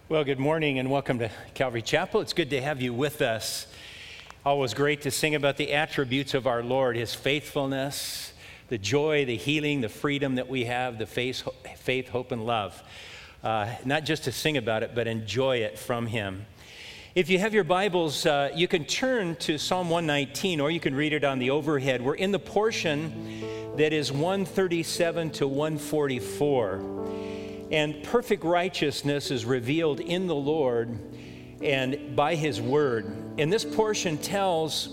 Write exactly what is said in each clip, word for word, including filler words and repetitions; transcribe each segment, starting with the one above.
Well, good morning and welcome to Calvary Chapel. It's good to have you with us. Always great to sing about the attributes of our Lord, His faithfulness, the joy, the healing, the freedom that we have, the faith, faith hope, and love. Uh, not just to sing about it, but enjoy it from Him. If you have your Bibles, uh, you can turn to Psalm one nineteen, or you can read it on the overhead. We're in the portion that is one thirty-seven to one forty-four. And perfect righteousness is revealed in the Lord and by His word. And this portion tells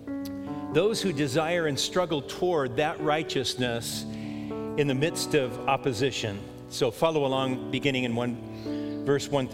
those who desire and struggle toward that righteousness in the midst of opposition. So follow along beginning in one, verse one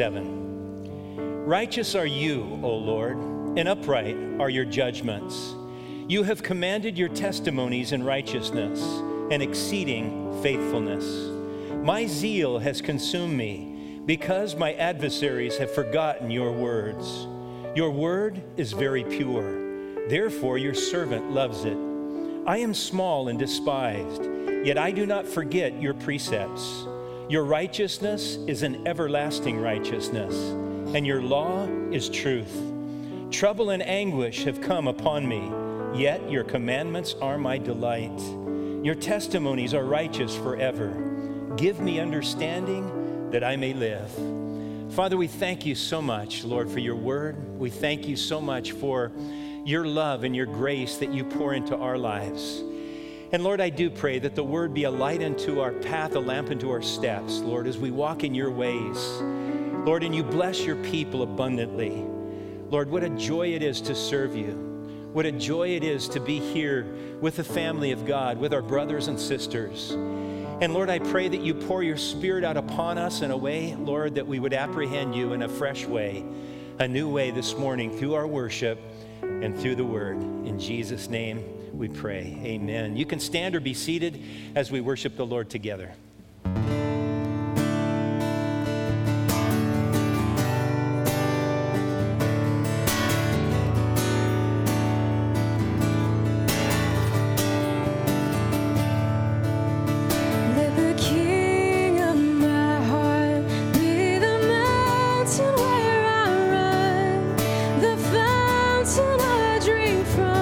thirty-seven. Righteous are you, O Lord, and upright are your judgments. You have commanded your testimonies in righteousness and exceeding faithfulness. My zeal has consumed me because my adversaries have forgotten your words. Your word is very pure. Therefore, your servant loves it. I am small and despised, yet I do not forget your precepts. Your righteousness is an everlasting righteousness, and your law is truth. Trouble and anguish have come upon me, yet your commandments are my delight. Your testimonies are righteous forever. Give me understanding that I may live. Father, we thank you so much, Lord, for your word. We thank you so much for your love and your grace that you pour into our lives. And Lord, I do pray that the word be a light unto our path, a lamp unto our steps, Lord, as we walk in your ways. Lord, and you bless your people abundantly. Lord, what a joy it is to serve you. What a joy it is to be here with the family of God, with our brothers and sisters. And Lord, I pray that you pour your Spirit out upon us in a way, Lord, that we would apprehend you in a fresh way, a new way this morning through our worship and through the word. In Jesus' name we pray. Amen. You can stand or be seated as we worship the Lord together.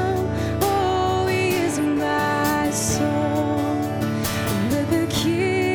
King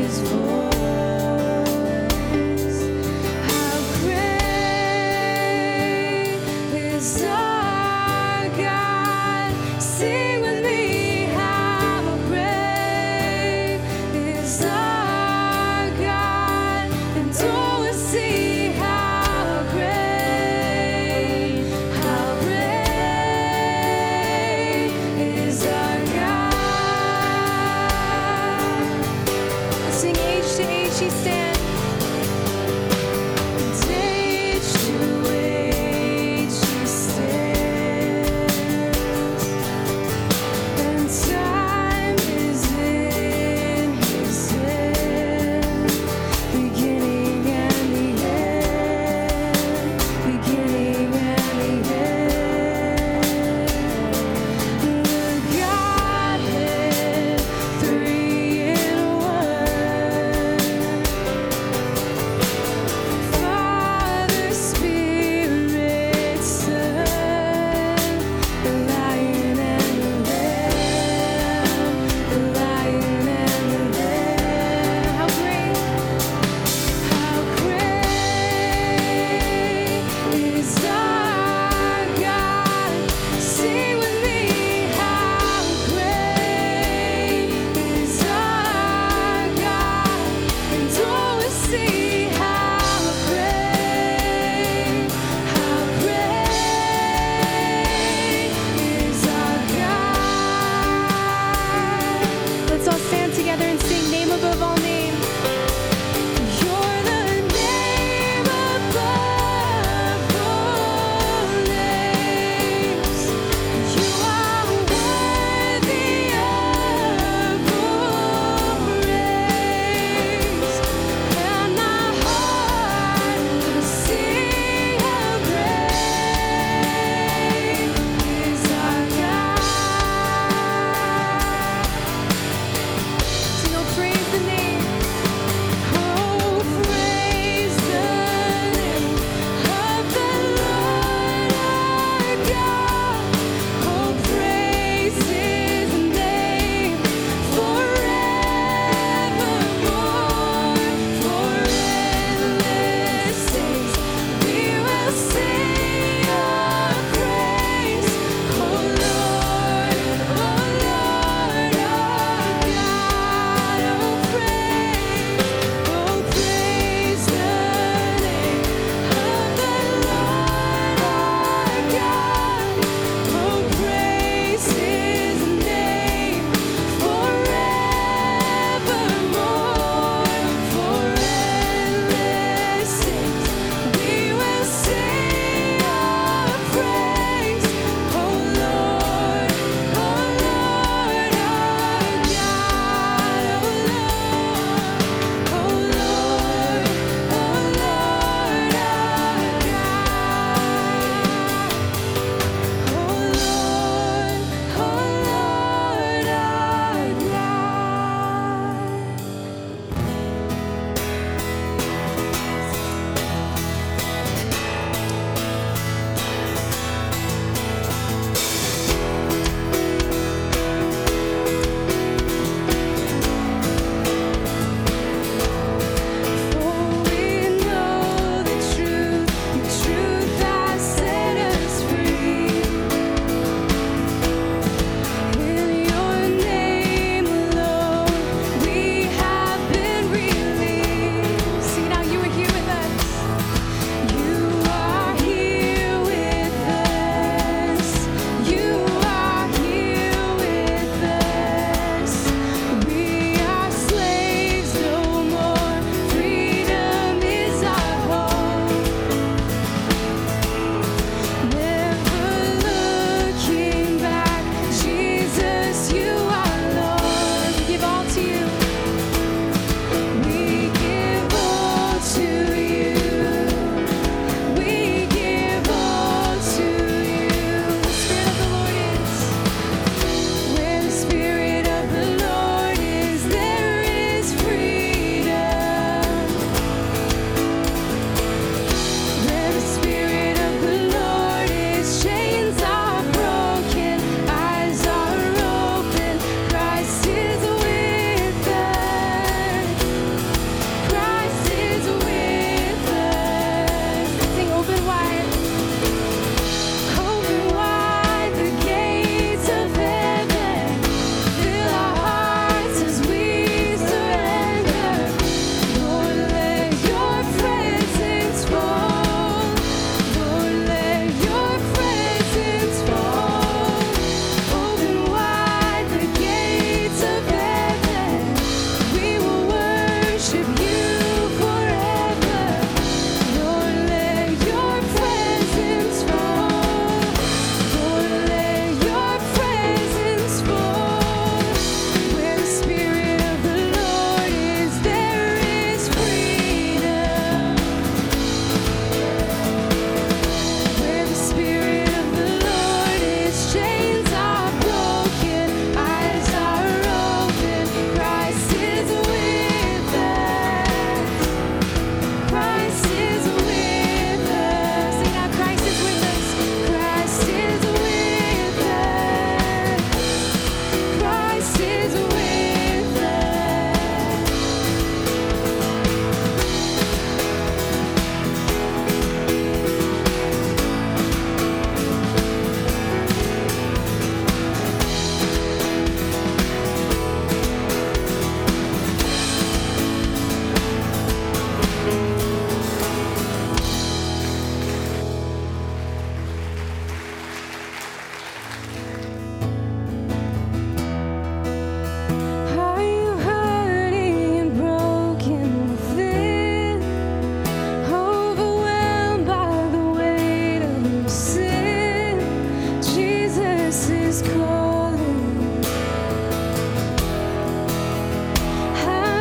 Godhead, three in one.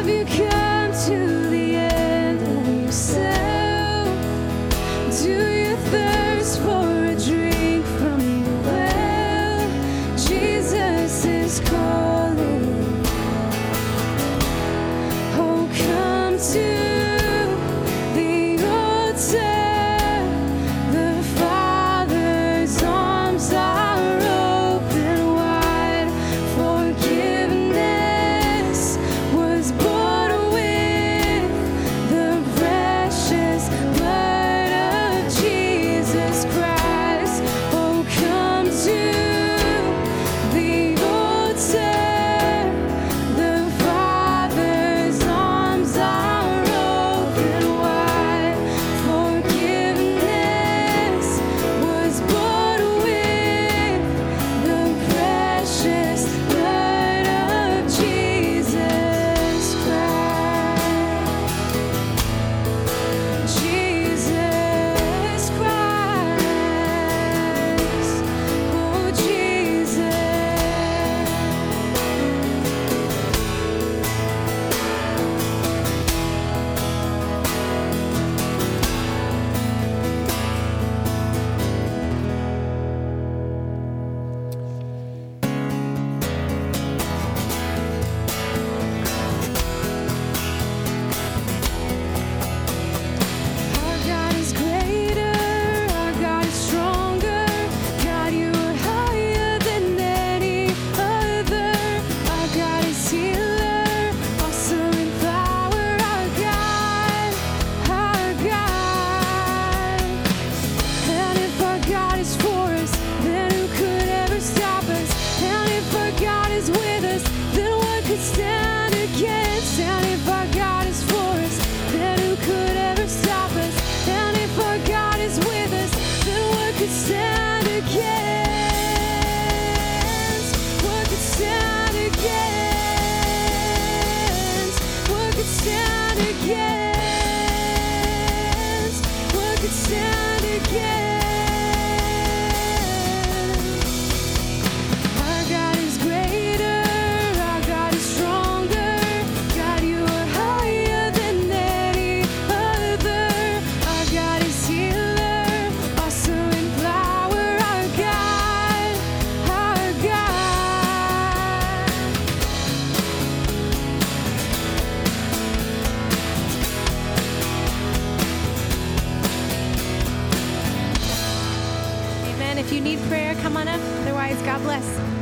If you need prayer, come on up. Otherwise, God bless.